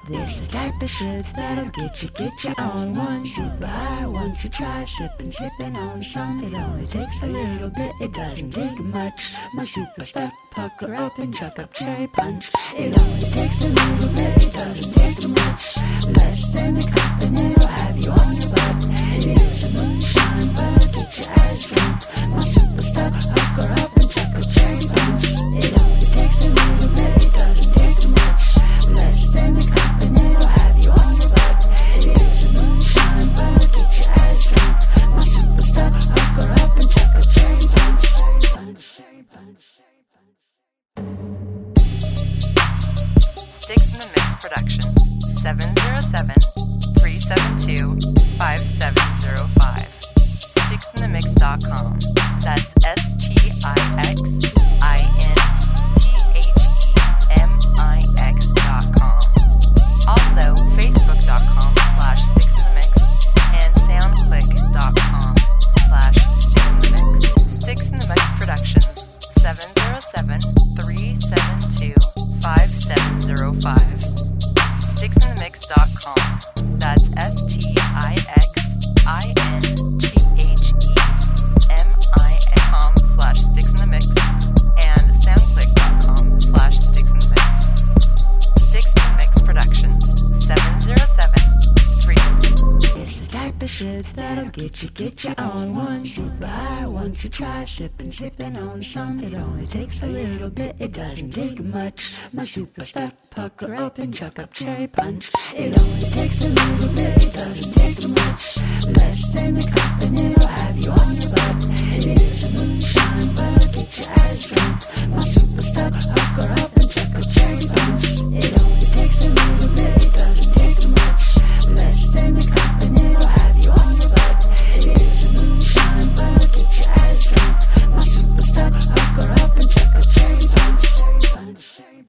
This the type of shit that'll get you on one super high. Once you try sipping on some, it only takes a little bit, it doesn't take much. My super stuff, pucker up and chuck up cherry punch. It only takes a little bit, it doesn't take too much. Less than a cup and it'll have you on your butt. It is a moonshine, but get your ass drunk. My super stuff, pucker up and chuck up cherry punch. It only takes a little bit, it doesn't take too much. Less than a cup and it'll have you on your butt. It is a moonshine, but get your ass drunk. My super stuff, pucker up and chuck up cherry punch. Cherry punch. Sticks in the Mix Productions, 707-372-5705. Sticksinthemix.com. That's STIXINTHEMIX.com. Also, Facebook.com/SticksInTheMix and SoundClick.com/SticksInTheMix. Sticks in the Mix Productions, 707-372-5705. Sticksinthemix.com. That's STIXINTHEMIX.com/SticksInTheMix and SoundClick.com/SticksInTheMix. Sticks in the Mix Productions, 707-3. It's the type of shit that'll get you on one super high. Once you try sipping on some, it only takes a little bit, it doesn't take much. My super stuff, pucker up and chuck up cherry punch. It only takes a little bit, it doesn't take too much.